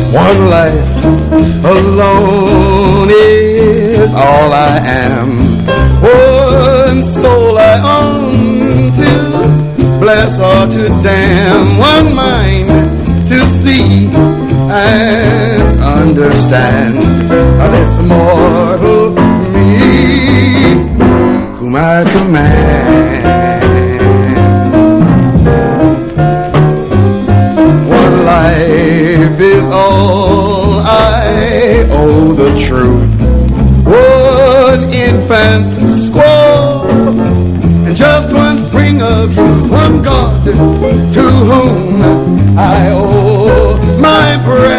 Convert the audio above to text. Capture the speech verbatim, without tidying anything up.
One life alone is all I am. One soul I own to bless or to damn. One mind to see and understand this mortal me whom I command. One life is all I owe the truth. One infant squaw and just one spring of youth. One God to whom I owe my breath.